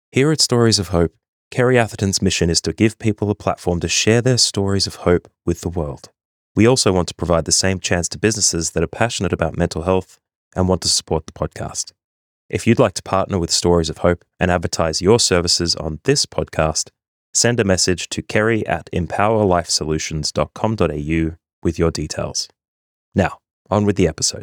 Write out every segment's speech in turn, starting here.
Here at Stories of Hope, Kerry Atherton's mission is to give people a platform to share their stories of hope with the world. We also want to provide the same chance to businesses that are passionate about mental health and want to support the podcast. If you'd like to partner with Stories of Hope and advertise your services on this podcast, send a message to kerry@empowerlifesolutions.com.au with your details. Now, on with the episode.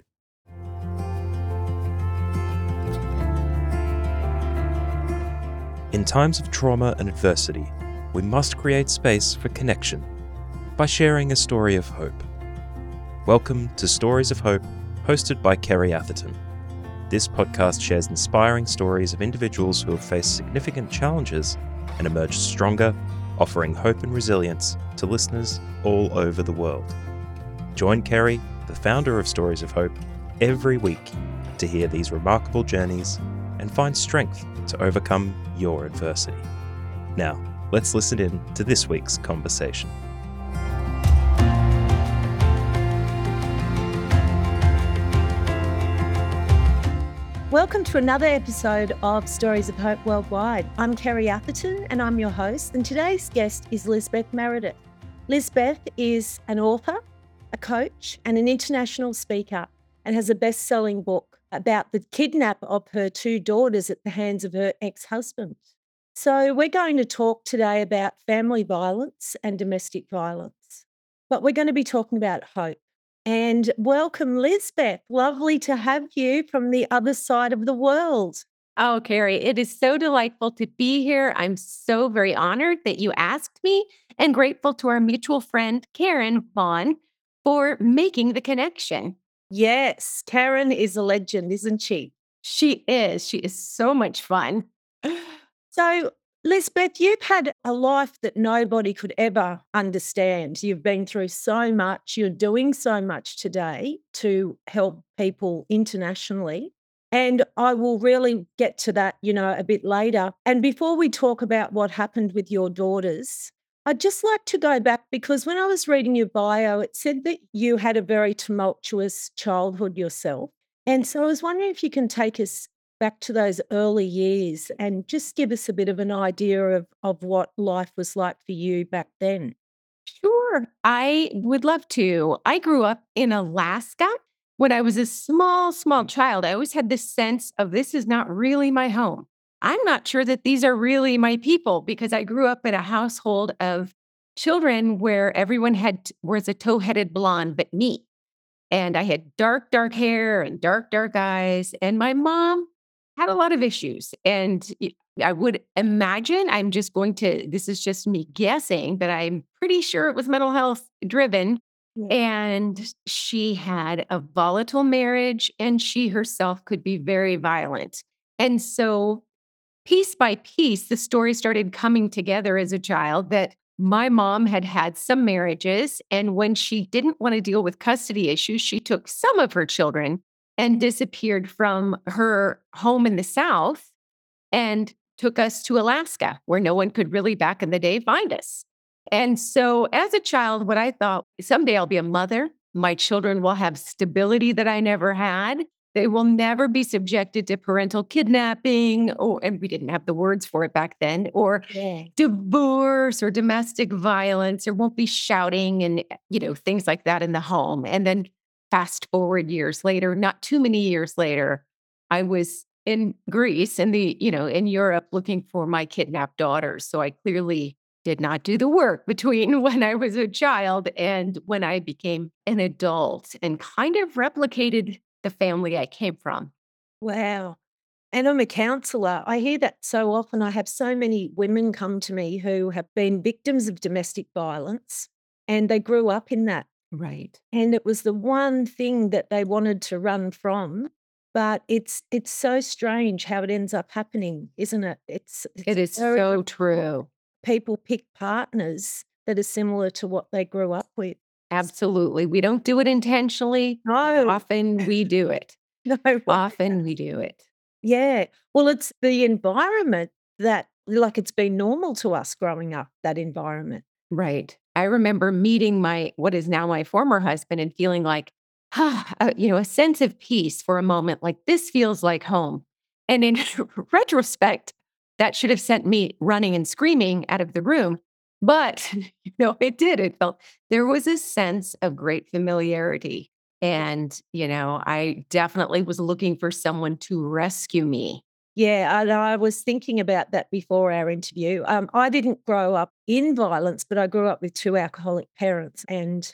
In times of trauma and adversity, we must create space for connection by sharing a story of hope. Welcome to Stories of Hope, hosted by Kerry Atherton. This podcast shares inspiring stories of individuals who have faced significant challenges and emerged stronger, offering hope and resilience to listeners all over the world. Join Kerry, the founder of Stories of Hope, every week to hear these remarkable journeys and find strength to overcome your adversity. Now, let's listen in to this week's conversation. Welcome to another episode of Stories of Hope Worldwide. I'm Kerry Atherton and I'm your host, and today's guest is Lisbeth Meredith. Lisbeth is an author, a coach and an international speaker, and has a best-selling book about the kidnap of her two daughters at the hands of her ex-husband. So we're going to talk today about family violence and domestic violence, but we're going to be talking about hope. And welcome, Lisbeth. Lovely to have you from the other side of the world. Oh, Kerry, it is so delightful to be here. I'm so very honored that you asked me, and grateful to our mutual friend, Karen Vaughn, for making the connection. Yes, Karen is a legend, isn't she? She is. She is so much fun. So, Lisbeth, you've had a life that nobody could ever understand. You've been through so much. You're doing so much today to help people internationally. And I will really get to that, a bit later. And before we talk about what happened with your daughters, I'd just like to go back because when I was reading your bio, it said that you had a very tumultuous childhood yourself. And so I was wondering if you can take us back to those early years and just give us a bit of an idea of what life was like for you back then. Sure, I would love to. I grew up in Alaska. When I was a small child, I always had this sense of this is not really my home. I'm not sure that these are really my people because I grew up in a household of children where everyone was a tow-headed blonde but me. And I had dark hair and dark eyes. And my mom had a lot of issues. And I would imagine, this is just me guessing, but I'm pretty sure it was mental health driven. Yeah. And she had a volatile marriage, and she herself could be very violent. And so, piece by piece, the story started coming together as a child that my mom had had some marriages. And when she didn't want to deal with custody issues, she took some of her children and disappeared from her home in the South and took us to Alaska, where no one could really back in the day find us. And so as a child, what I thought, someday I'll be a mother. My children will have stability that I never had. They will never be subjected to parental kidnapping, and we didn't have the words for it back then, or divorce or domestic violence. There won't be shouting and, things like that in the home. And then fast forward years later, not too many years later, I was in Greece in Europe looking for my kidnapped daughters. So I clearly did not do the work between when I was a child and when I became an adult, and kind of replicated the family I came from. Wow. And I'm a counsellor. I hear that so often. I have so many women come to me who have been victims of domestic violence and they grew up in that. Right. And it was the one thing that they wanted to run from. But it's so strange how it ends up happening, isn't it? It is very so true. people pick partners that are similar to what they grew up with. Absolutely. We don't do it intentionally. No. Often we do it. No. Often we do it. Yeah. Well, it's the environment that, like, it's been normal to us growing up, that environment. Right. I remember meeting what is now my former husband and feeling like, a sense of peace for a moment, like this feels like home. And in retrospect, that should have sent me running and screaming out of the room. But, it did. It felt there was a sense of great familiarity. And, I definitely was looking for someone to rescue me. Yeah, and I was thinking about that before our interview. I didn't grow up in violence, but I grew up with two alcoholic parents, and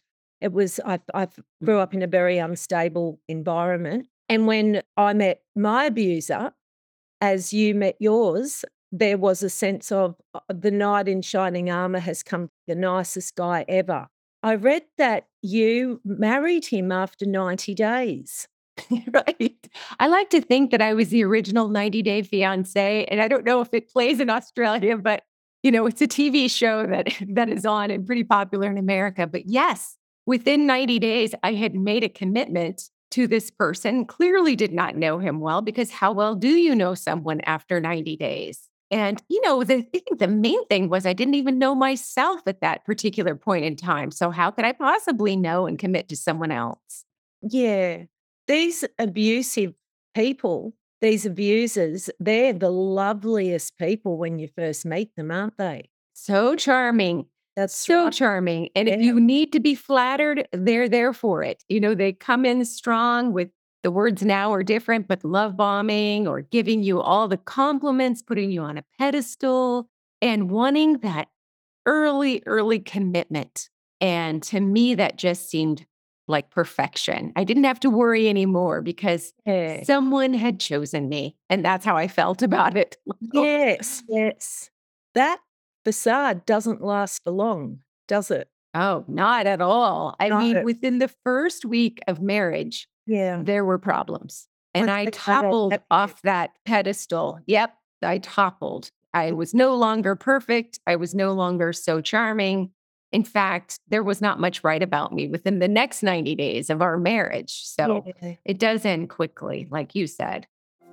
I grew up in a very unstable environment. And when I met my abuser, as you met yours, there was a sense of the knight in shining armor has come, the nicest guy ever. I read that you married him after 90 days. Right. I like to think that I was the original 90-Day Fiancé, and I don't know if it plays in Australia, but it's a TV show that is on and pretty popular in America. But yes, within 90 days, I had made a commitment to this person. Clearly did not know him well, because how well do you know someone after 90 days? And I think the main thing was I didn't even know myself at that particular point in time. So how could I possibly know and commit to someone else? Yeah. These abusive people, these abusers, they're the loveliest people when you first meet them, aren't they? So charming. That's So right. charming. And if Yeah. you need to be flattered, they're there for it. They come in strong with the words now are different, but love bombing or giving you all the compliments, putting you on a pedestal and wanting that early commitment. And to me, that just seemed like perfection. I didn't have to worry anymore because Yeah. someone had chosen me. And that's how I felt about it. Yes, yes. That facade doesn't last for long, does it? Oh, not at all. I No. mean, within the first week of marriage, Yeah. there were problems. I And I think I don't toppled have off that pedestal. Yep, I toppled. I was no longer perfect. I was no longer so charming. In fact, there was not much right about me within the next 90 days of our marriage. So Yeah. it does end quickly, like you said.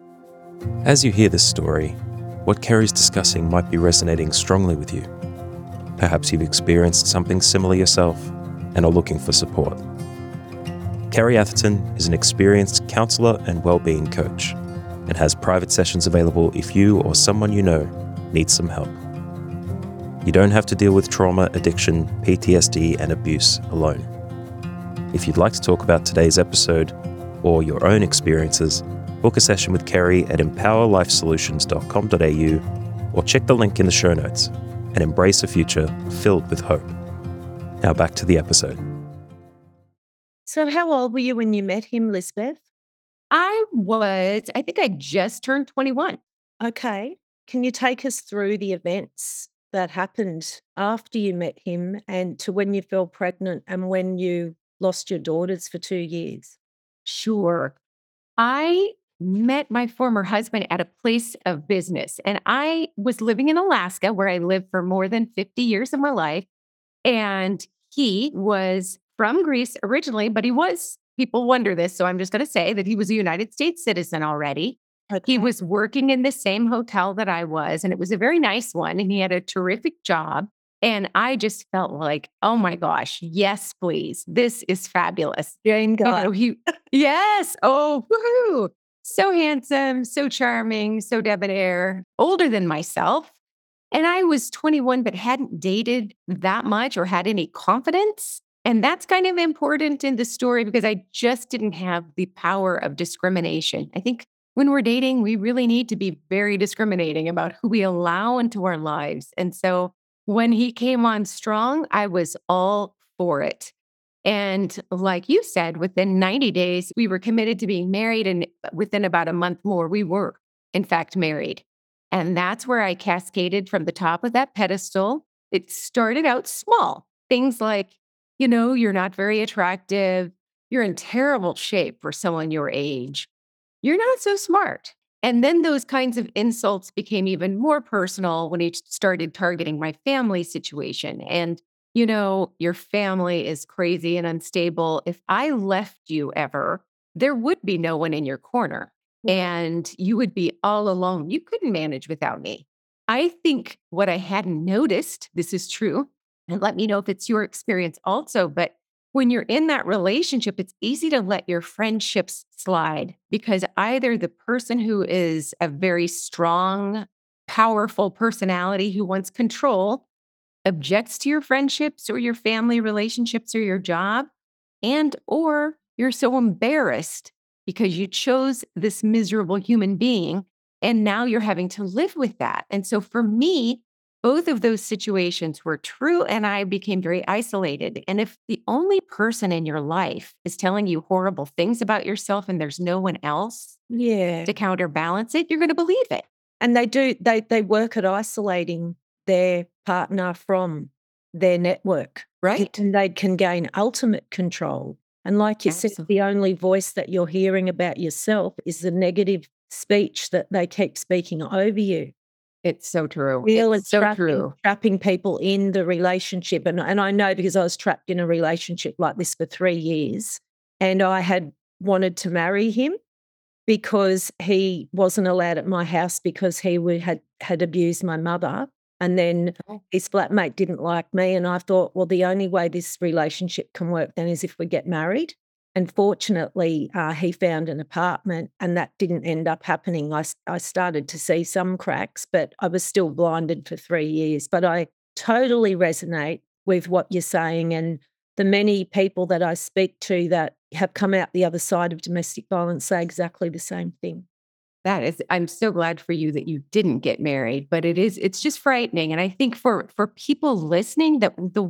As you hear this story, what Kerry's discussing might be resonating strongly with you. Perhaps you've experienced something similar yourself and are looking for support. Kerry Atherton is an experienced counsellor and wellbeing coach and has private sessions available if you or someone you know needs some help. You don't have to deal with trauma, addiction, PTSD, and abuse alone. If you'd like to talk about today's episode or your own experiences, book a session with Kerry at empowerlifesolutions.com.au or check the link in the show notes and embrace a future filled with hope. Now back to the episode. So how old were you when you met him, Lisbeth? I think I just turned 21. Okay. Can you take us through the events that happened after you met him and to when you fell pregnant and when you lost your daughters for 2 years? Sure. I met my former husband at a place of business, and I was living in Alaska, where I lived for more than 50 years of my life. And he was from Greece originally, but people wonder this. So I'm just going to say that he was a United States citizen already. He Okay. was working in the same hotel that I was, and it was a very nice one. And he had a terrific job. And I just felt like, oh my gosh, yes, please. This is fabulous. Dream guy. Yes. Oh, woohoo. So handsome, so charming, so debonair, older than myself. And I was 21, but hadn't dated that much or had any confidence. And that's kind of important in the story because I just didn't have the power of discrimination. I think when we're dating, we really need to be very discriminating about who we allow into our lives. And so when he came on strong, I was all for it. And like you said, within 90 days, we were committed to being married. And within about a month more, we were, in fact, married. And that's where I cascaded from the top of that pedestal. It started out small. Things like, you're not very attractive. You're in terrible shape for someone your age. You're not so smart. And then those kinds of insults became even more personal when he started targeting my family situation. And, your family is crazy and unstable. If I left you ever, there would be no one in your corner and you would be all alone. You couldn't manage without me. I think what I hadn't noticed, this is true, and let me know if it's your experience also, but when you're in that relationship, it's easy to let your friendships slide because either the person who is a very strong, powerful personality who wants control, objects to your friendships or your family relationships or your job, and or you're so embarrassed because you chose this miserable human being and now you're having to live with that. And so for me, both of those situations were true and I became very isolated. And if the only person in your life is telling you horrible things about yourself and there's no one else Yeah. to counterbalance it, you're going to believe it. And they work at isolating their partner from their network. Right. And they can gain ultimate control. And like you said, Absolutely. the only voice that you're hearing about yourself is the negative speech that they keep speaking over you. It's so true. Really It's so true. trapping people in the relationship. And I know because I was trapped in a relationship like this for 3 years, and I had wanted to marry him because he wasn't allowed at my house because he had abused my mother, and then Oh. his flatmate didn't like me, and I thought, well, the only way this relationship can work then is if we get married. And fortunately, he found an apartment, and that didn't end up happening. I started to see some cracks, but I was still blinded for 3 years. But I totally resonate with what you're saying, and the many people that I speak to that have come out the other side of domestic violence say exactly the same thing. I'm so glad for you that you didn't get married, but it's just frightening. And I think for people listening, that the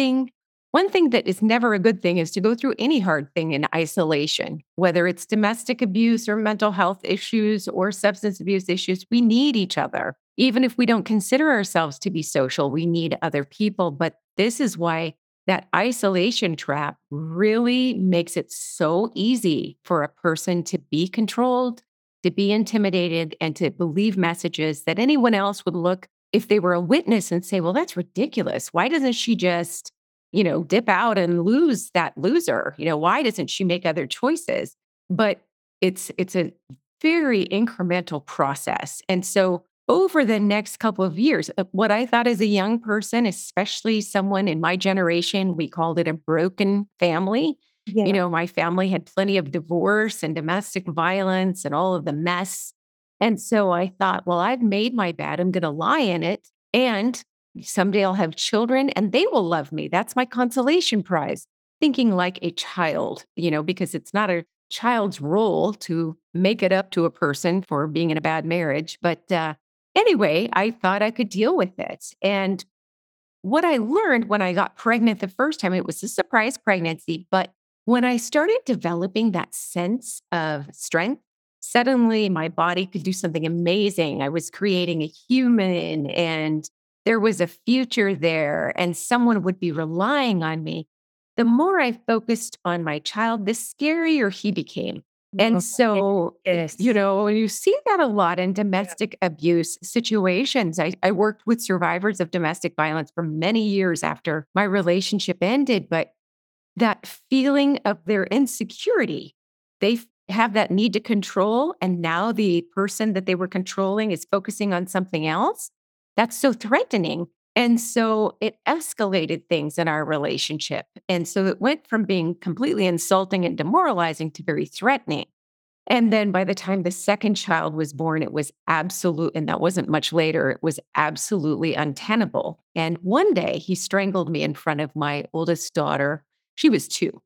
one thing that is never a good thing is to go through any hard thing in isolation, whether it's domestic abuse or mental health issues or substance abuse issues. We need each other. Even if we don't consider ourselves to be social, we need other people. But this is why that isolation trap really makes it so easy for a person to be controlled, to be intimidated, and to believe messages that anyone else would look if they were a witness and say, well, that's ridiculous. Why doesn't she just, dip out and lose that loser? Why doesn't she make other choices? But it's a very incremental process. And so over the next couple of years, what I thought as a young person, especially someone in my generation, we called it a broken family. Yeah. My family had plenty of divorce and domestic violence and all of the mess. And so I thought, well, I've made my bed. I'm going to lie in it. And someday I'll have children and they will love me. That's my consolation prize. Thinking like a child, because it's not a child's role to make it up to a person for being in a bad marriage. But anyway, I thought I could deal with it. And what I learned when I got pregnant the first time, it was a surprise pregnancy. But when I started developing that sense of strength, suddenly my body could do something amazing. I was creating a human and there was a future there, and someone would be relying on me. The more I focused on my child, the scarier he became. And so, Yes. you see that a lot in domestic abuse situations. I worked with survivors of domestic violence for many years after my relationship ended, but that feeling of their insecurity, have that need to control. And now the person that they were controlling is focusing on something else. That's so threatening. And so it escalated things in our relationship. And so it went from being completely insulting and demoralizing to very threatening. And then by the time the second child was born, it was absolute, and that wasn't much later, it was absolutely untenable. And one day he strangled me in front of my oldest daughter. She was 2.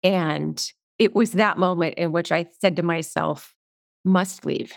And it was that moment in which I said to myself, must leave.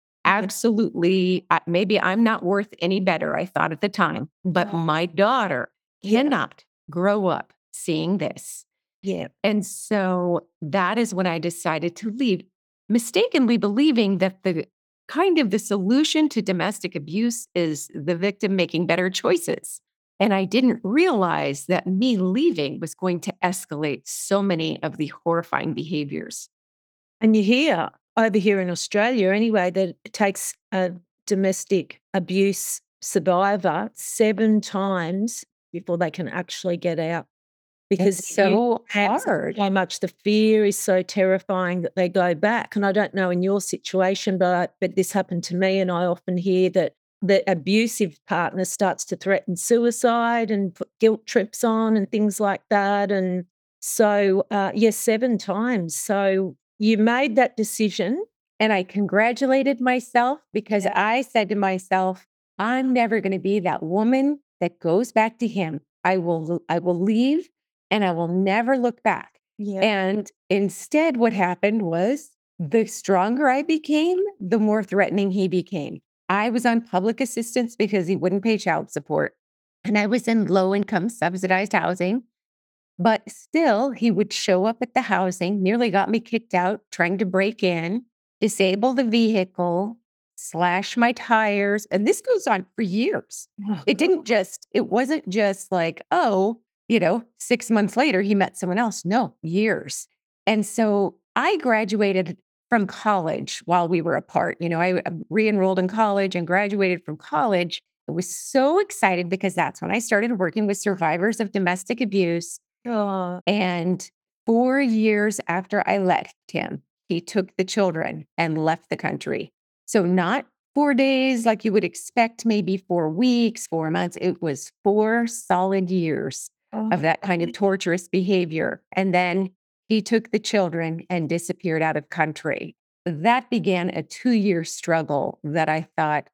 Absolutely. Maybe I'm not worth any better, I thought at the time, but my daughter Yeah. cannot grow up seeing this. Yeah. And so that is when I decided to leave, mistakenly believing that the solution to domestic abuse is the victim making better choices. And I didn't realize that me leaving was going to escalate so many of the horrifying behaviors. And you hear over here in Australia anyway that it takes a domestic abuse survivor 7 times before they can actually get out. Because It's so has hard. so much, the fear is so terrifying that they go back. And I don't know in your situation, but this happened to me, and I often hear that the abusive partner starts to threaten suicide and put guilt trips on and things like that. And so, yes, 7 times. So you made that decision. And I congratulated myself because I said to myself, I'm never going to be that woman that goes back to him. I will leave and I will never look back. Yeah. And instead, what happened was the stronger I became, the more threatening he became. I was on public assistance because he wouldn't pay child support. And I was in low income subsidized housing. But still, he would show up at the housing, nearly got me kicked out, trying to break in, disable the vehicle, slash my tires. And this goes on for years. It wasn't just like, oh, 6 months later, he met someone else. No, years. And so I graduated from college while we were apart. I re-enrolled in college and graduated from college. I was so excited because that's when I started working with survivors of domestic abuse. Oh, And 4 years after I left him, he took the children and left the country. So not 4 days like you would expect, maybe 4 weeks, 4 months. It was 4 solid years of that kind of torturous behavior. And then he took the children and disappeared out of country. That began a 2-year struggle that I thought,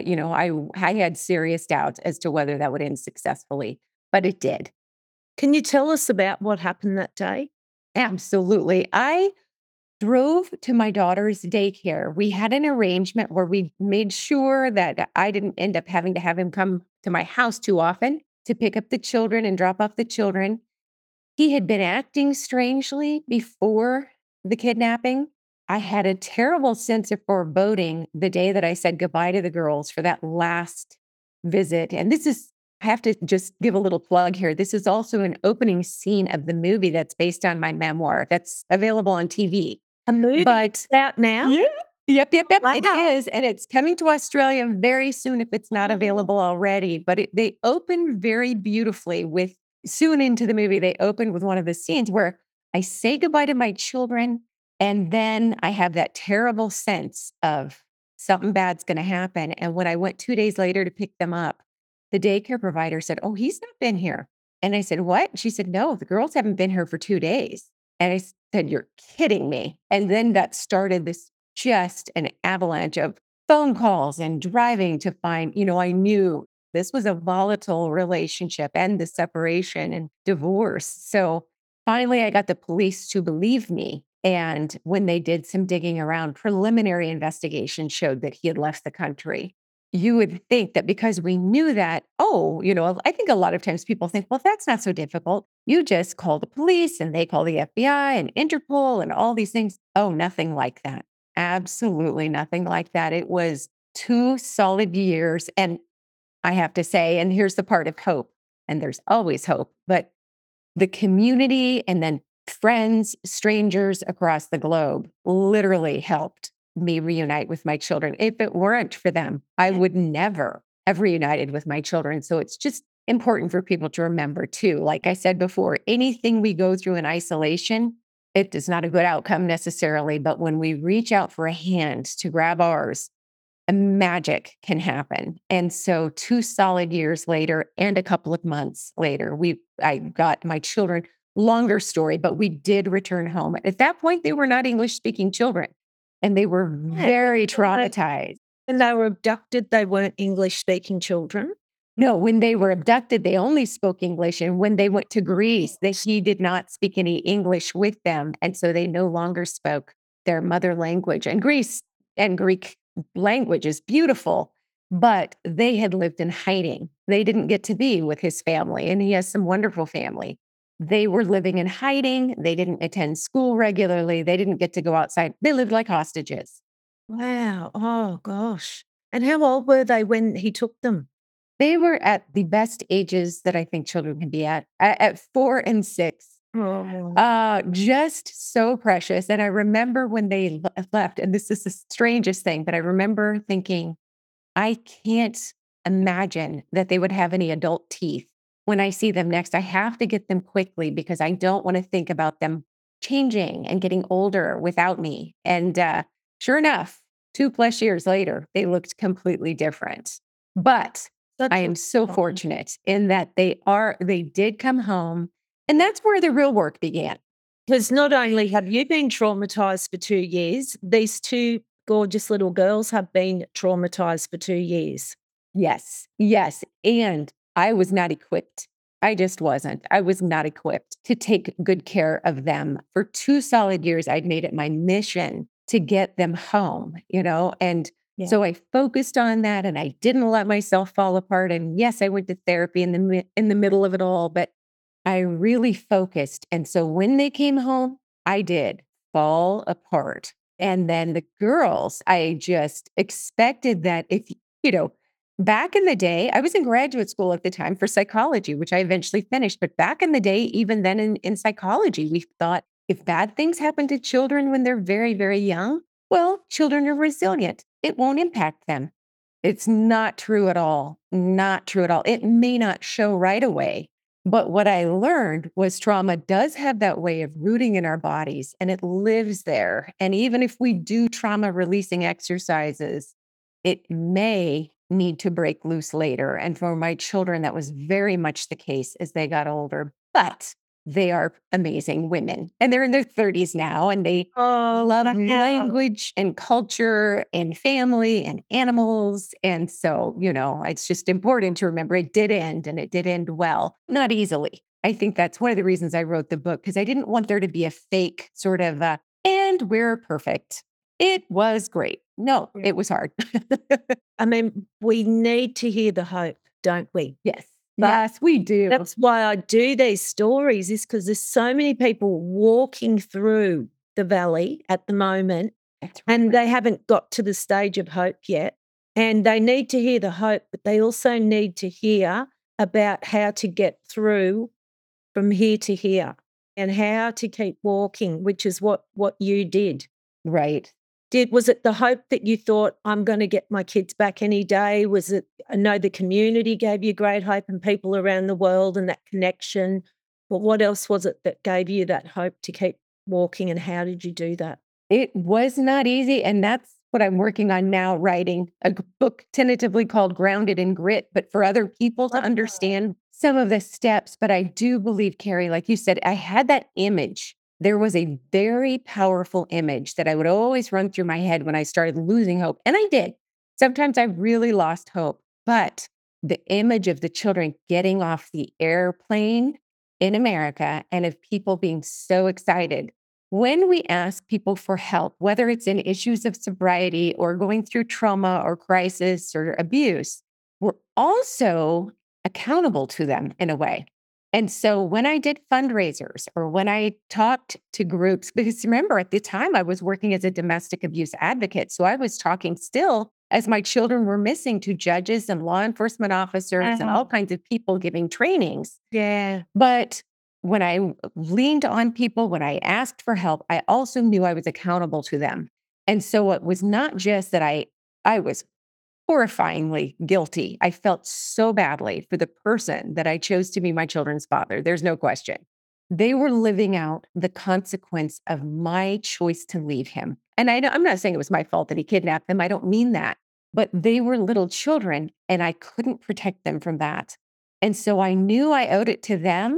I had serious doubts as to whether that would end successfully, but it did. Can you tell us about what happened that day? Absolutely. I drove to my daughter's daycare. We had an arrangement where we made sure that I didn't end up having to have him come to my house too often to pick up the children and drop off the children. He had been acting strangely before the kidnapping. I had a terrible sense of foreboding the day that I said goodbye to the girls for that last visit. And I have to just give a little plug here. This is also an opening scene of the movie that's based on my memoir that's available on TV. A movie But out now? yeah, yep. It Wow. is. And it's coming to Australia very soon if it's not available already. But they open very beautifully with soon into the movie, they open with one of the scenes where I say goodbye to my children. And then I have that terrible sense of something bad's going to happen. And when I went 2 days later to pick them up, the daycare provider said, "Oh, he's not been here." And I said, "What?" She said, "No, the girls haven't been here for 2 days." And I said, "You're kidding me." And then that started just an avalanche of phone calls and driving to find, I knew this was a volatile relationship and the separation and divorce. So finally, I got the police to believe me. And when they did some digging around, preliminary investigation showed that he had left the country. You would think that because we knew that, I think a lot of times people think, well, that's not so difficult. You just call the police and they call the FBI and Interpol and all these things. Oh, nothing like that. Absolutely nothing like that. It was 2 solid years. And I have to say, and here's the part of hope, and there's always hope, but the community and then friends, strangers across the globe literally helped me reunite with my children. If it weren't for them, I would never have reunited with my children. So it's just important for people to remember too. Like I said before, anything we go through in isolation, it is not a good outcome necessarily. But when we reach out for a hand to grab ours, a magic can happen. And so 2 solid years later and a couple of months later, I got my children. Longer story, but we did return home. At that point, they were not English speaking children and they were very traumatized. When they were abducted, they weren't English speaking children. No, when they were abducted, they only spoke English. And when they went to Greece, he did not speak any English with them. And so they no longer spoke their mother language. And Greece and Greek language is beautiful, but they had lived in hiding. They didn't get to be with his family, and he has some wonderful family. They were living in hiding. They didn't attend school regularly. They didn't get to go outside. They lived like hostages. Wow. Oh, gosh. And how old were they when he took them? They were at the best ages that I think children can be at 4 and 6. Oh. Just so precious. And I remember when they left, and this is the strangest thing, but I remember thinking, I can't imagine that they would have any adult teeth when I see them next. I have to get them quickly because I don't want to think about them changing and getting older without me. And sure enough, 2+ years later, they looked completely different. But I am so fortunate in that they did come home. And that's where the real work began. Because not only have you been traumatized for 2 years, these two gorgeous little girls have been traumatized for 2 years. Yes, yes. And I was not equipped. I just wasn't. I was not equipped to take good care of them. For 2 solid years, I'd made it my mission to get them home, and Yeah. so I focused on that and I didn't let myself fall apart. And yes, I went to therapy in the middle of it all, but I really focused. And so when they came home, I did fall apart. And then the girls, I just expected that you know, back in the day, I was in graduate school at the time for psychology, which I eventually finished. But back in the day, even then in psychology, we thought if bad things happen to children when they're very, very young, well, children are resilient. It won't impact them. It's not true at all. Not true at all. It may not show right away. But what I learned was trauma does have that way of rooting in our bodies and it lives there. And even if we do trauma releasing exercises, it may need to break loose later. And for my children, that was very much the case as they got older. But they are amazing women and they're in their 30s now and they Oh, love wow. language and culture and family and animals. And so, it's just important to remember it did end and it did end well, not easily. I think that's one of the reasons I wrote the book because I didn't want there to be a fake sort of, and we're perfect. It was great. No, Yeah. it was hard. I mean, we need to hear the hope, don't we? Yes. Yeah. Yes, we do. That's why I do these stories, is because there's so many people walking through the valley at the moment, That's right. and they haven't got to the stage of hope yet. And they need to hear the hope, but they also need to hear about how to get through from here to here and how to keep walking, which is what you did. Right. Was it the hope that you thought, I'm going to get my kids back any day? Was it, I know the community gave you great hope and people around the world and that connection, but what else was it that gave you that hope to keep walking, and how did you do that? It was not easy. And that's what I'm working on now, writing a book tentatively called Grounded in Grit, but for other people to Love that. understand some of the steps. But I do believe, Carrie, like you said, I had that image. There was a very powerful image that I would always run through my head when I started losing hope. And I did. Sometimes I really lost hope. But the image of the children getting off the airplane in America and of people being so excited when we ask people for help, whether it's in issues of sobriety or going through trauma or crisis or abuse, we're also accountable to them in a way. And so when I did fundraisers or when I talked to groups, because remember at the time I was working as a domestic abuse advocate. So I was talking still as my children were missing to judges and law enforcement officers and all kinds of people giving trainings. Yeah. But when I leaned on people, when I asked for help, I also knew I was accountable to them. And so it was not just that I was horrifyingly guilty. I felt so badly for the person that I chose to be my children's father. There's no question. They were living out the consequence of my choice to leave him. And I'm not saying it was my fault that he kidnapped them. I don't mean that. But they were little children and I couldn't protect them from that. And so I knew I owed it to them.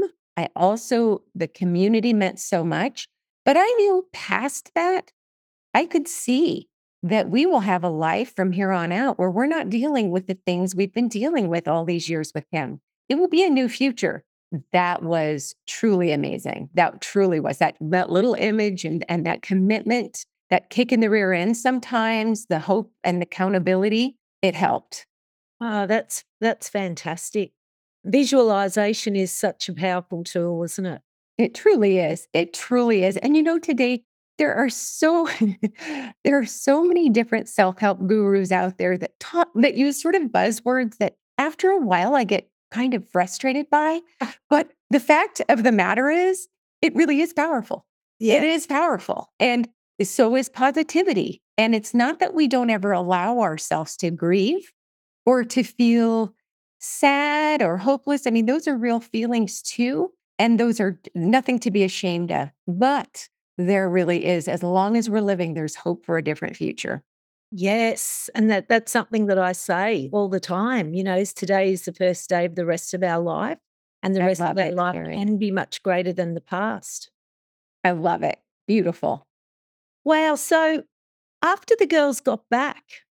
The community meant so much. But I knew past that, I could see that we will have a life from here on out where we're not dealing with the things we've been dealing with all these years with him. It will be a new future. That was truly amazing. That truly was that little image and that commitment, that kick in the rear end sometimes, the hope and accountability, it helped. Oh, that's fantastic. Visualization is such a powerful tool, isn't it? It truly is. It truly is. And today there are so there are so many different self-help gurus out there that use sort of buzzwords that after a while I get kind of frustrated by. But the fact of the matter is, it really is powerful. It is powerful. And so is positivity. And it's not that we don't ever allow ourselves to grieve or to feel sad or hopeless. I mean, those are real feelings too. And those are nothing to be ashamed of. But there really is, as long as we're living, there's hope for a different future. Yes, and that's something that I say all the time, is today is the first day of the rest of our life, and the I rest of love our it, life Carrie. can be much greater than the past. I love it. Beautiful. Wow, so after the girls got back,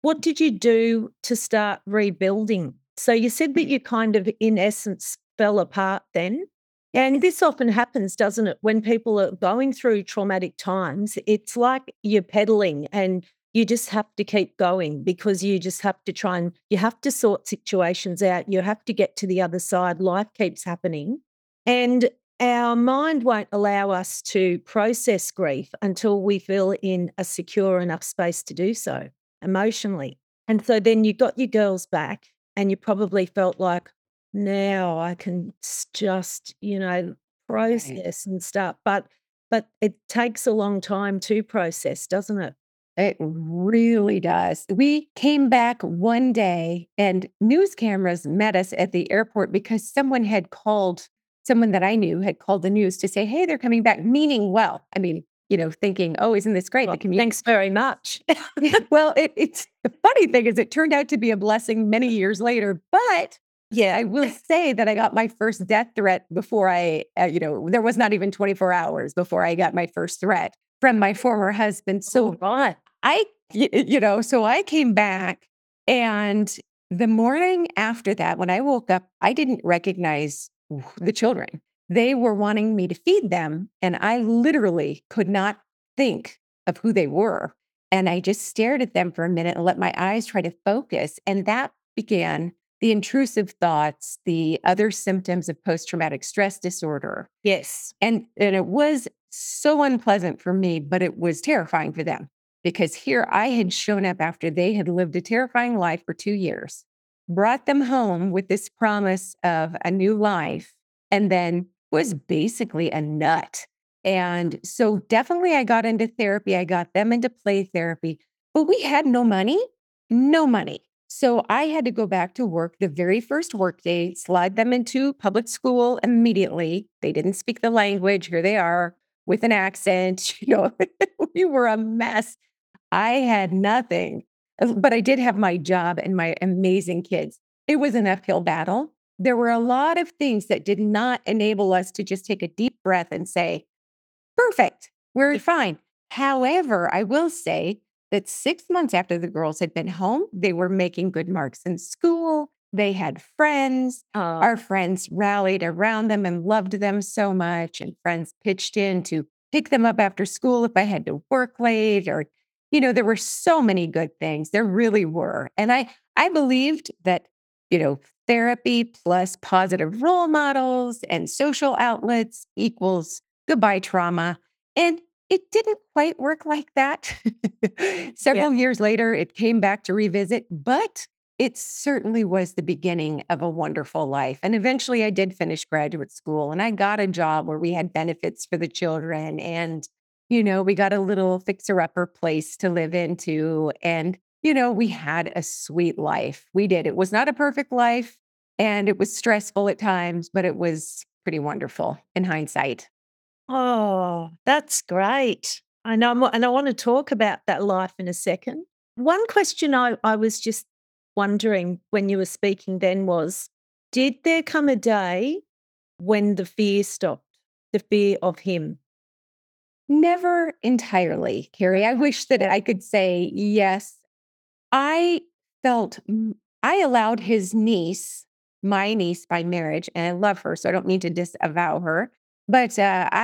what did you do to start rebuilding? So you said that you kind of, in essence, fell apart then. And this often happens, doesn't it? When people are going through traumatic times, it's like you're pedaling and you just have to keep going because you just have to you have to sort situations out. You have to get to the other side. Life keeps happening. And our mind won't allow us to process grief until we feel in a secure enough space to do so emotionally. And so then you got your girls back and you probably felt like, now I can just, Right. process and stuff. But it takes a long time to process, doesn't it? It really does. We came back one day and news cameras met us at the airport because someone that I knew had called the news to say, hey, they're coming back, meaning well. I mean, thinking, oh, isn't this great? Well, The community. thanks very much. Well, it's the funny thing is it turned out to be a blessing many years later. But yeah, I will say that I got my first death threat before there was not even 24 hours before I got my first threat from my former husband. So Right. so I came back, and the morning after that, when I woke up, I didn't recognize the children. They were wanting me to feed them, and I literally could not think of who they were. And I just stared at them for a minute and let my eyes try to focus. And that began the intrusive thoughts, the other symptoms of post traumatic stress disorder. Yes. And it was so unpleasant for me, but it was terrifying for them because here I had shown up after they had lived a terrifying life for 2 years, brought them home with this promise of a new life, and then was basically a nut. And so definitely I got into therapy. I got them into play therapy, but we had no money, no money. So I had to go back to work the very first work day, slide them into public school immediately. They didn't speak the language. Here they are with an accent. We were a mess. I had nothing, but I did have my job and my amazing kids. It was an uphill battle. There were a lot of things that did not enable us to just take a deep breath and say, perfect, we're fine. However, I will say that 6 months after the girls had been home, they were making good marks in school. They had friends. Oh, Our friends rallied around them and loved them so much. And friends pitched in to pick them up after school if I had to work late or, there were so many good things. There really were. And I believed that, therapy plus positive role models and social outlets equals goodbye trauma. And it didn't quite work like that. Several years later, it came back to revisit, but it certainly was the beginning of a wonderful life. And eventually I did finish graduate school and I got a job where we had benefits for the children. And, we got a little fixer-upper place to live into. And, we had a sweet life. We did. It was not a perfect life and it was stressful at times, but it was pretty wonderful in hindsight. oh, that's great. I know, and I want to talk about that life in a second. One question I was just wondering when you were speaking then was, did there come a day when the fear stopped, the fear of him? Never entirely, Carrie. I wish that I could say yes. I felt I allowed his niece, my niece by marriage, and I love her, so I don't mean to disavow her. But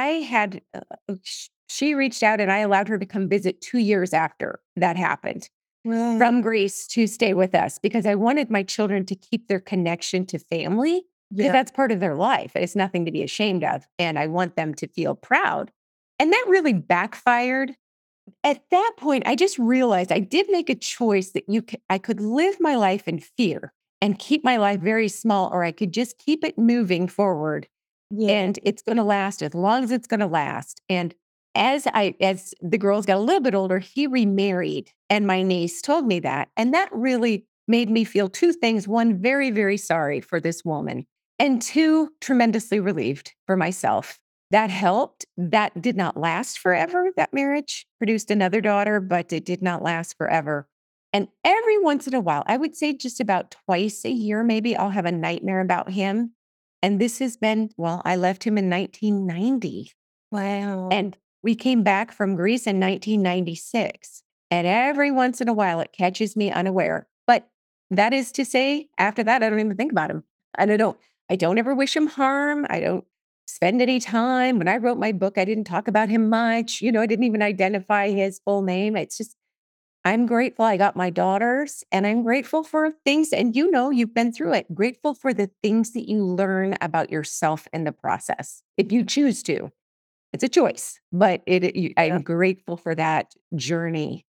she reached out and I allowed her to come visit 2 years after that happened Well, from Greece to stay with us because I wanted my children to keep their connection to family because yeah. that's part of their life. It's nothing to be ashamed of. And I want them to feel proud. And that really backfired. At that point, I just realized I did make a choice that I could live my life in fear and keep my life very small, or I could just keep it moving forward Yeah. and it's going to last as long as it's going to last. And as the girls got a little bit older, he remarried, and my niece told me that, and that really made me feel two things: one, very, very sorry for this woman, and two, tremendously relieved for myself. That helped. That did not last forever. That marriage produced another daughter, but it did not last forever. And every once in a while, I would say just about twice a year, maybe I'll have a nightmare about him. And this has been, well, I left him in 1990 Wow. and we came back from Greece in 1996. And every once in a while, it catches me unaware. But that is to say, after that, I don't even think about him. And I don't ever wish him harm. I don't spend any time. When I wrote my book, I didn't talk about him much. I didn't even identify his full name. It's just, I'm grateful I got my daughters, and I'm grateful for things. And you've been through it. Grateful for the things that you learn about yourself in the process, if you choose to. It's a choice, but Yeah. I'm grateful for that journey.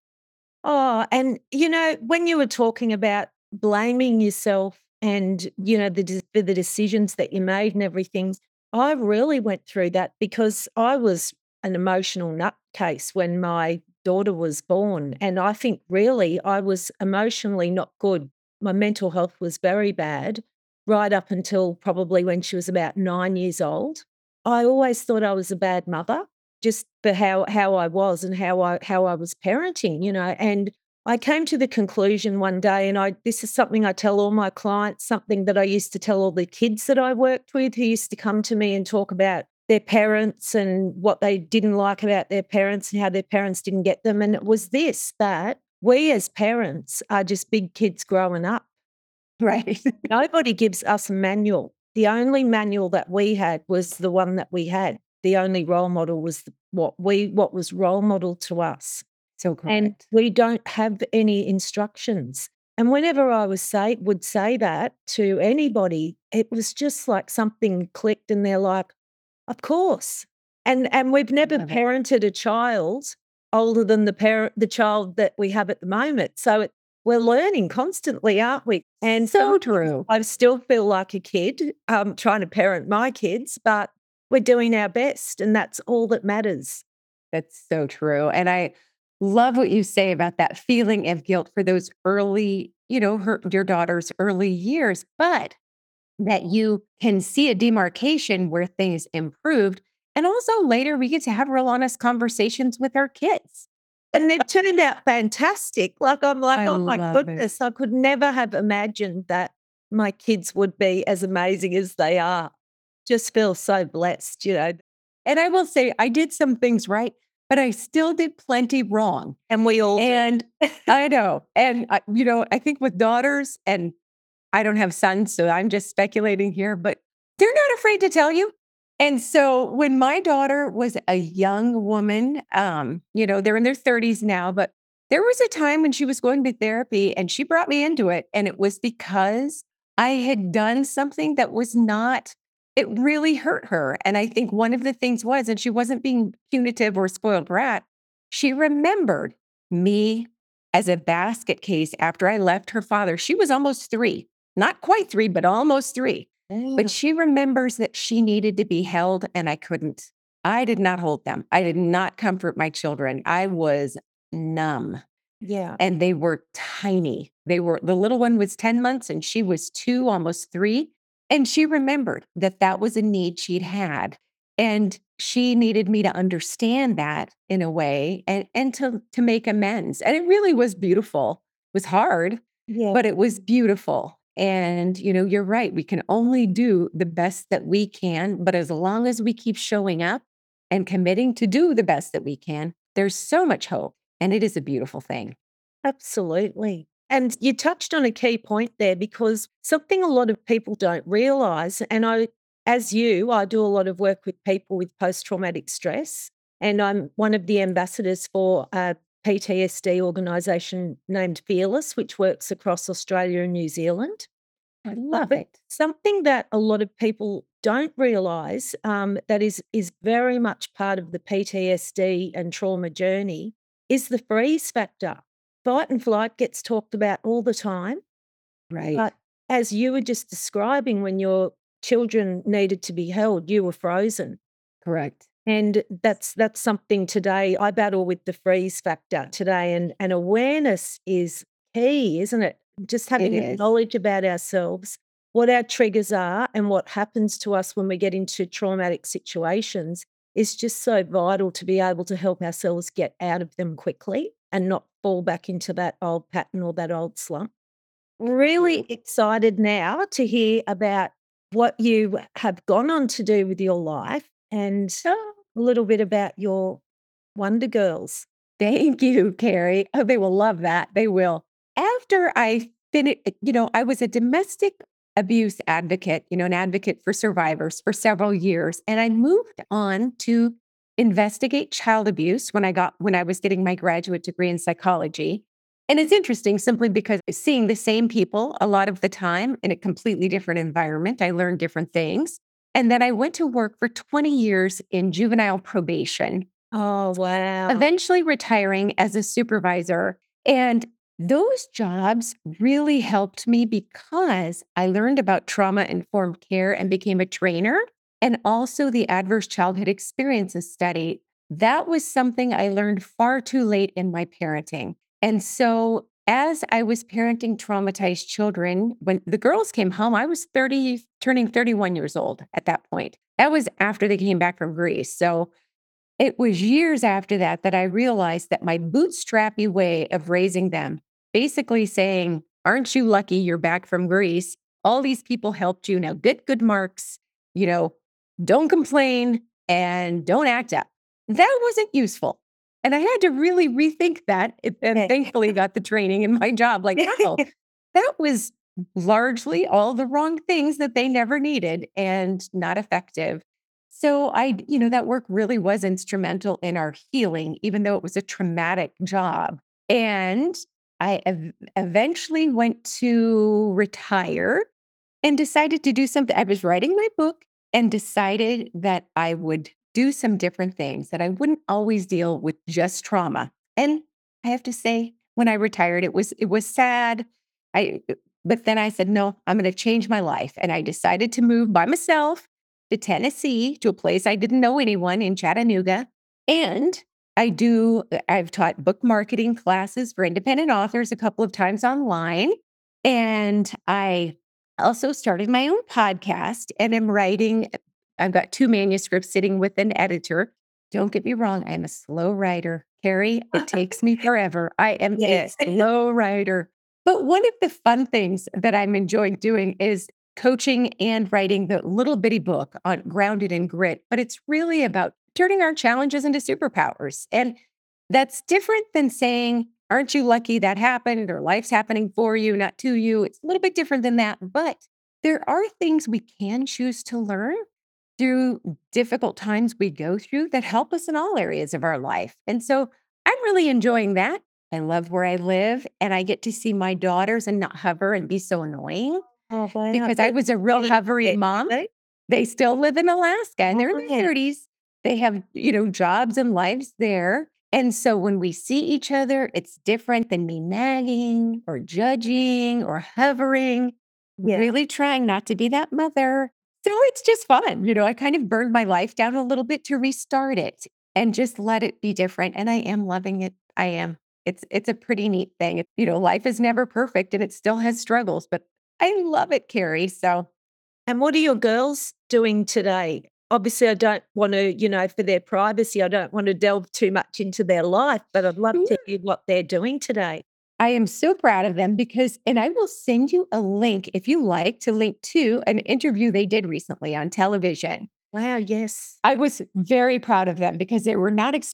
Oh, and when you were talking about blaming yourself and, for the decisions that you made and everything, I really went through that because I was an emotional nutcase when my daughter was born. And I think really I was emotionally not good. My mental health was very bad right up until probably when she was about 9 years old. I always thought I was a bad mother just for how I was and how I was parenting, and I came to the conclusion one day, and this is something I tell all my clients, something that I used to tell all the kids that I worked with who used to come to me and talk about their parents and what they didn't like about their parents and how their parents didn't get them. And it was this, that we as parents are just big kids growing up. Right. Nobody gives us a manual. The only manual that we had was the one that we had. The only role model was what was role model to us. So And correct. we don't have any instructions. And whenever I would say that to anybody, it was just like something clicked and they're like, of course. And we've never Love it. parented a child older than the child that we have at the moment. So we're learning constantly, aren't we? And So sometimes true. I still feel like a kid, trying to parent my kids, but we're doing our best, and that's all that matters. That's so true. And I love what you say about that feeling of guilt for those early, your daughter's early years, but that you can see a demarcation where things improved. And also later we get to have real honest conversations with our kids. And they've turned out fantastic. Like, I'm like, I "Oh my love it. goodness, I could never have imagined that my kids would be as amazing as they are." Just feel so blessed. And I will say, I did some things right, but I still did plenty wrong. And we all do. And I know. And, I think with daughters, and I don't have sons, so I'm just speculating here, but they're not afraid to tell you. And so when my daughter was a young woman, they're in their 30s now, but there was a time when she was going to therapy and she brought me into it. And it was because I had done something that was not, it really hurt her. And I think one of the things was, and she wasn't being punitive or spoiled brat, she remembered me as a basket case after I left her father. She was almost 3, not quite 3, but almost 3. But she remembers that she needed to be held and I couldn't. I did not hold them. I did not comfort my children. I was numb Yeah. and they were tiny. The little one was 10 months and she was 2, almost 3. And she remembered that that was a need she'd had. And she needed me to understand that in a way and to make amends. And it really was beautiful. It was hard, Yeah. but it was beautiful. And, you're right. We can only do the best that we can. But as long as we keep showing up and committing to do the best that we can, there's so much hope. And it is a beautiful thing. Absolutely. And you touched on a key point there because something a lot of people don't realize, and I do a lot of work with people with post-traumatic stress, and I'm one of the ambassadors for a PTSD organisation named Fearless, which works across Australia and New Zealand. I love But it. something that a lot of people don't realise, that is very much part of the PTSD and trauma journey is the freeze factor. Fight and flight gets talked about all the time, Right. but as you were just describing, when your children needed to be held, you were frozen. Correct. And that's something today I battle with the freeze factor today, and awareness is key, isn't it? Just It having that is. knowledge about ourselves, what our triggers are, and what happens to us when we get into traumatic situations is just so vital to be able to help ourselves get out of them quickly and not fall back into that old pattern or that old slump. Really excited now to hear about what you have gone on to do with your life and a little bit about your Wonder Girls. Thank you, Carrie. Oh, they will love that. They will. After I finished, I was a domestic abuse advocate, an advocate for survivors for several years. And I moved on to investigate child abuse when I was getting my graduate degree in psychology. And it's interesting simply because seeing the same people a lot of the time in a completely different environment, I learned different things. And then I went to work for 20 years in juvenile probation, Oh, wow. eventually retiring as a supervisor. And those jobs really helped me because I learned about trauma informed care and became a trainer, and also the adverse childhood experiences study. That was something I learned far too late in my parenting. And so, as I was parenting traumatized children, when the girls came home, I was 30, turning 31 years old at that point. That was after they came back from Greece. So, it was years after that that I realized that my bootstrappy way of raising them, basically saying, "Aren't you lucky you're back from Greece? All these people helped you. Now get good marks, you know, don't complain and don't act up." That wasn't useful. And I had to really rethink that. And thankfully got the training in my job. Like, oh, that was largely all the wrong things that they never needed and not effective. So that work really was instrumental in our healing, even though it was a traumatic job. And I eventually went to retire and decided to do something. I was writing my book and decided that I would do some different things, that I wouldn't always deal with just trauma. And I have to say, when I retired, it was sad. I but then I said, no, I'm going to change my life. And I decided to move by myself to Tennessee, to a place I didn't know anyone in Chattanooga. And I've taught book marketing classes for independent authors a couple of times online. And I also started my own podcast and am writing. I've got 2 manuscripts sitting with an editor. Don't get me wrong, I'm a slow writer. Carrie, it takes me forever. I am Yes. a slow writer. But one of the fun things that I'm enjoying doing is coaching and writing the little bitty book on Grounded in Grit. But it's really about turning our challenges into superpowers. And that's different than saying, "Aren't you lucky that happened?" or "Life's happening for you, not to you." It's a little bit different than that. But there are things we can choose to learn through difficult times we go through that help us in all areas of our life. And so I'm really enjoying that. I love where I live, and I get to see my daughters and not hover and be so annoying Oh, wow. because I was a real hovery mom. They still live in Alaska and they're in their 30s. They have, jobs and lives there. And so when we see each other, it's different than me nagging or judging or hovering, Yeah. really trying not to be that mother. So it's just fun. I kind of burned my life down a little bit to restart it and just let it be different. And I am loving it. I am. It's a pretty neat thing. Life is never perfect and it still has struggles, but I love it, Carrie. So And what are your girls doing today? Obviously, I don't want to, for their privacy, I don't want to delve too much into their life, but I'd love to hear what they're doing today. I am so proud of them and I will send you a link if you like to link to an interview they did recently on television. Wow, yes. I was very proud of them because they were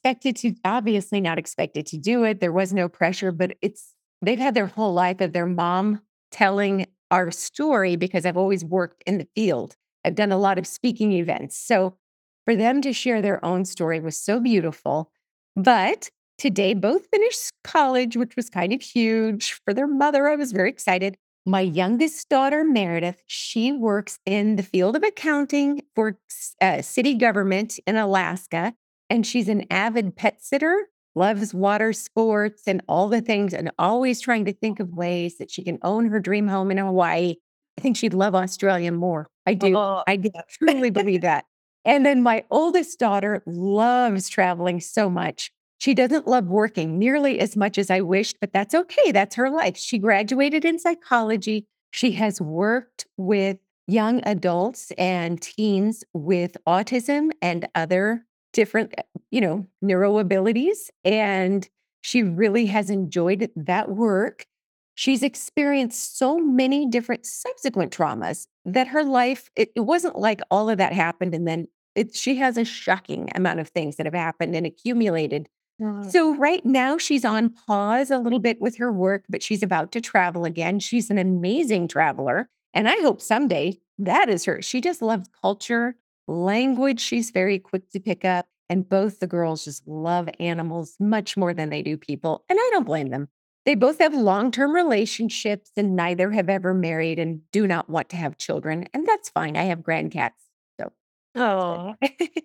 obviously not expected to do it. There was no pressure, but they've had their whole life of their mom telling our story because I've always worked in the field. I've done a lot of speaking events. So for them to share their own story was so beautiful. But today, both finished college, which was kind of huge. For their mother, I was very excited. My youngest daughter, Meredith, she works in the field of accounting for city government in Alaska. And she's an avid pet sitter, loves water sports and all the things, and always trying to think of ways that she can own her dream home in Hawaii. I think she'd love Australia more. I do. Oh, I truly believe that. And then my oldest daughter loves traveling so much. She doesn't love working nearly as much as I wished, but that's okay. That's her life. She graduated in psychology. She has worked with young adults and teens with autism and other different, neuro abilities. And she really has enjoyed that work. She's experienced so many different subsequent traumas that her life, it wasn't like all of that happened. And then she has a shocking amount of things that have happened and accumulated So right now she's on pause a little bit with her work, but she's about to travel again. She's an amazing traveler. And I hope someday that is her. She just loves culture, language. She's very quick to pick up. And both the girls just love animals much more than they do people. And I don't blame them. They both have long-term relationships and neither have ever married and do not want to have children. And that's fine. I have grandcats. So Oh,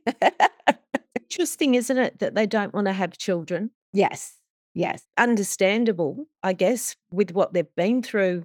interesting, isn't it, that they don't want to have children? yes, yes. Understandable, I guess, with what they've been through.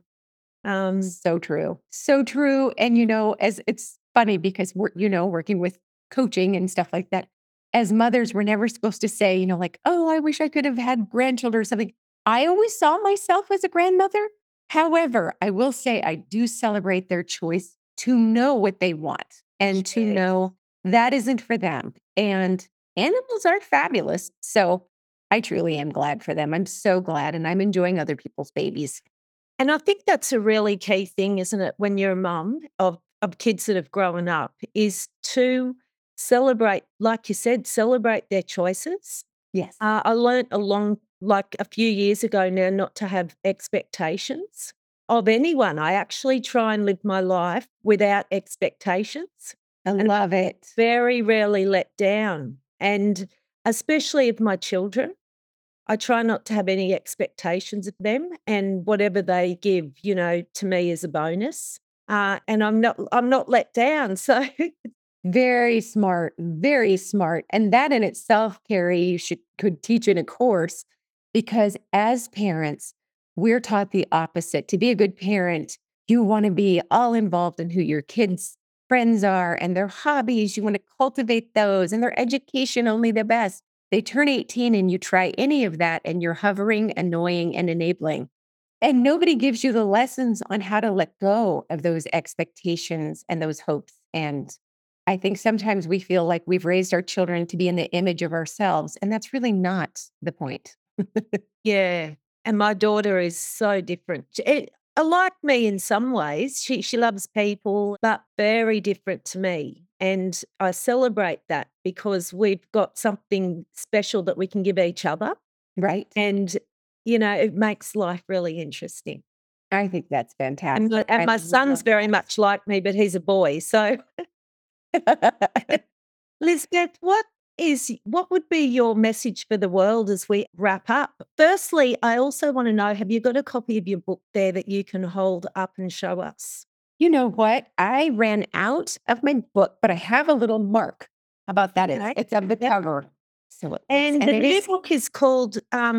So true. So true. And, as it's funny because working with coaching and stuff like that, as mothers, we're never supposed to say, like, oh, I wish I could have had grandchildren or something. I always saw myself as a grandmother. However, I will say I do celebrate their choice to know what they want and to Yes. know that isn't for them. And animals are fabulous. So I truly am glad for them. I'm so glad. And I'm enjoying other people's babies. And I think that's a really key thing, isn't it, when you're a mum of kids that have grown up, is to celebrate, like you said, celebrate their choices. Yes. I learnt like a few years ago now, not to have expectations of anyone. I actually try and live my life without expectations. I love it. Very rarely let down. And especially of my children, I try not to have any expectations of them, and whatever they give, to me is a bonus. And I'm not let down. So Very smart, very smart. And that in itself, Carrie, could teach in a course because as parents, we're taught the opposite. To be a good parent, you want to be all involved in who your kids' friends are and their hobbies. You want to cultivate those and their education, only the best. They turn 18 and you try any of that, and you're hovering, annoying, and enabling. And nobody gives you the lessons on how to let go of those expectations and those hopes. And I think sometimes we feel like we've raised our children to be in the image of ourselves, and that's really not the point. yeah, and my daughter is so different. Like me in some ways. She loves people, but very different to me. And I celebrate that because we've got something special that we can give each other. Right? And, it makes life really interesting. I think that's And fantastic. my son's Love very much like me, but he's a boy. So, that. Lisbeth, what would be your message for the world as we wrap up? Firstly, I also want to know, have you got a copy of your book there that you can hold up and show us? You know what? I ran out of my book, but I have a little mark. How about that? Okay. It's on the Yep. cover. So And the it new is. book is called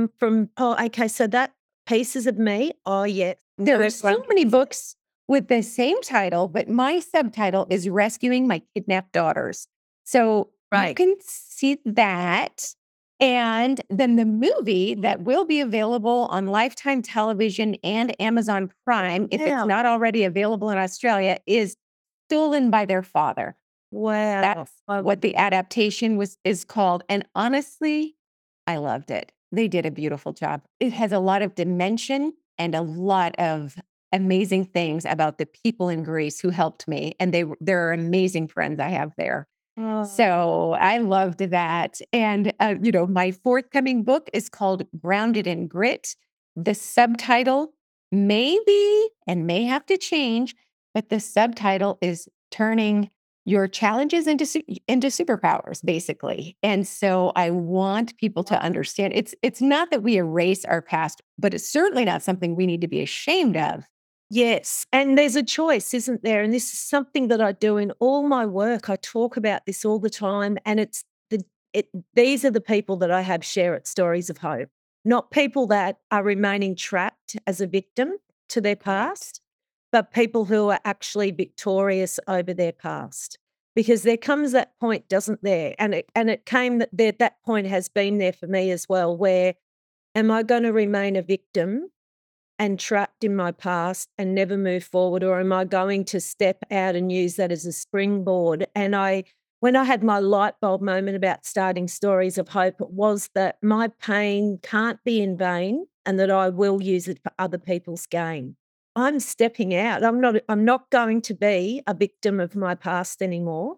okay, so that Pieces of Me. Oh, yes. There are That's so one. many books with the same title, but my subtitle is Rescuing My Kidnapped Daughters. So you Right. can see that. And then the movie that will be available on Lifetime Television and Amazon Prime, if Wow. it's not already available in Australia, is Stolen by Their Father. Wow. That's what the adaptation is called. And honestly, I loved it. They did a beautiful job. It has a lot of dimension and a lot of amazing things about the people in Greece who helped me. And they're amazing friends I have there. Oh, So I loved that. And, my forthcoming book is called Grounded in Grit. The subtitle may be and may have to change, but the subtitle is Turning Your Challenges into Superpowers, basically. And so I want people to understand it's not that we erase our past, but it's certainly not something we need to be ashamed of. yes. And there's a choice, isn't there? And this is something that I do in all my work. I talk about this all the time. And these are the people that I have share at Stories of Hope, not people that are remaining trapped as a victim to their past, but people who are actually victorious over their past. Because there comes that point, doesn't there? And it came that point has been there for me as well, where am I going to remain a victim and trapped in my past and never move forward? Or am I going to step out and use that as a springboard? And when I had my light bulb moment about starting Stories of Hope, it was that my pain can't be in vain and that I will use it for other people's gain. I'm stepping out. I'm not going to be a victim of my past anymore.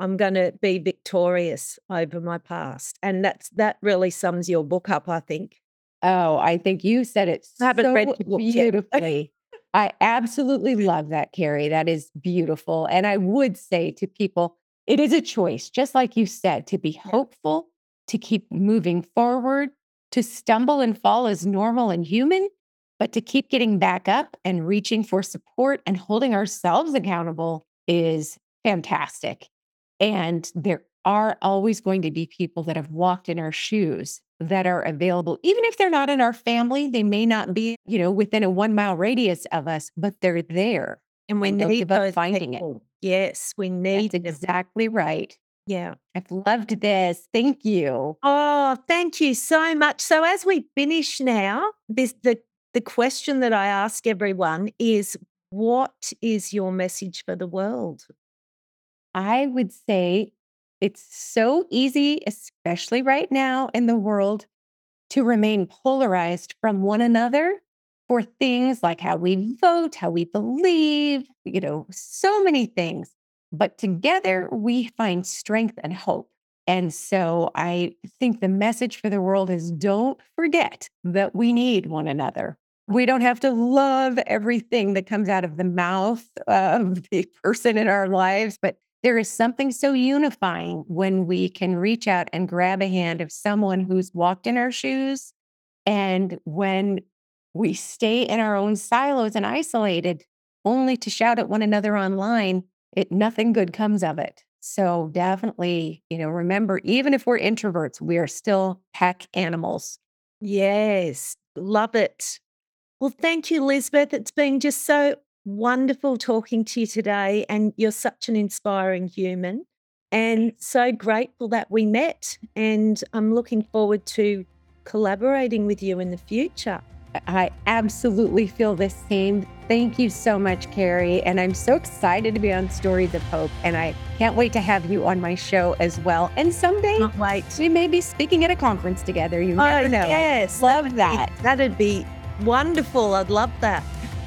I'm going to be victorious over my past. And that really sums your book up, I think. Oh, I think you said it I haven't so read your book yet. beautifully. I absolutely love that, Carrie. That is beautiful. And I would say to people, it is a choice, just like you said, to be hopeful, to keep moving forward, to stumble and fall is normal and human, but to keep getting back up and reaching for support and holding ourselves accountable is fantastic. And there are always going to be people that have walked in our shoes that are available, even if they're not in our family. They may not be, within a 1 mile radius of us, but they're there. And we Don't need give up those finding people. Yes, we need That's them. exactly right. Yeah. I've loved this. Thank you. Oh, thank you so much. So as we finish now, the question that I ask everyone is, what is your message for the world? I would say it's so easy, especially right now in the world, to remain polarized from one another for things like how we vote, how we believe, so many things. But together we find strength and hope. And so I think the message for the world is don't forget that we need one another. We don't have to love everything that comes out of the mouth of the person in our lives, but there is something so unifying when we can reach out and grab a hand of someone who's walked in our shoes. And when we stay in our own silos and isolated, only to shout at one another online, nothing good comes of it. So definitely, remember, even if we're introverts, we are still pack animals. Yes, love it. Well, thank you, Lisbeth. It's been just so wonderful talking to you today, and you're such an inspiring human, and so grateful that we met. And I'm looking forward to collaborating with you in the future. I absolutely feel the same. Thank you so much, Carrie. And I'm so excited to be on Stories of Hope. And I can't wait to have you on my show as well. And someday Can't wait. we may be speaking at a conference together. You never know. Yes, Love that. That'd be wonderful. I'd love that.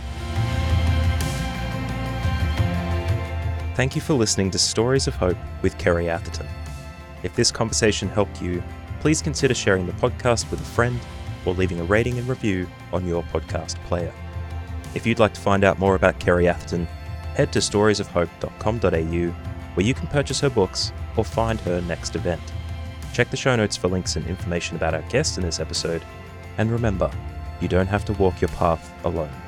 Thank you for listening to Stories of Hope with Kerry Atherton. If this conversation helped you, please consider sharing the podcast with a friend or leaving a rating and review on your podcast player. If you'd like to find out more about Kerry Atherton, head to storiesofhope.com.au, where you can purchase her books or find her next event. Check the show notes for links and information about our guest in this episode, and remember, you don't have to walk your path alone.